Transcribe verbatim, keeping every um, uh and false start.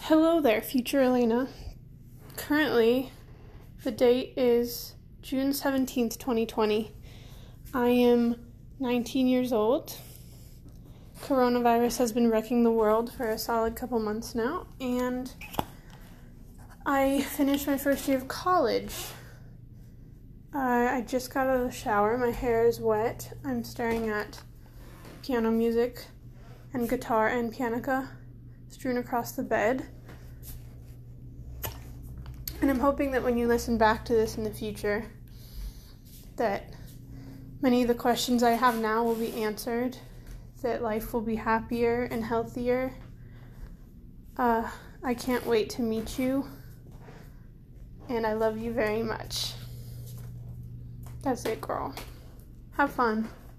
Hello there, future Elena. Currently, the date is June seventeenth, twenty twenty. I am nineteen years old. Coronavirus has been wrecking the world for a solid couple months now, and I finished my first year of college. Uh, I just got out of the shower. My hair is wet. I'm staring at piano music and guitar and pianica strewn across the bed. And I'm hoping that when you listen back to this in the future, that many of the questions I have now will be answered, that life will be happier and healthier. Uh, I can't wait to meet you, and I love you very much. That's it, girl. Have fun.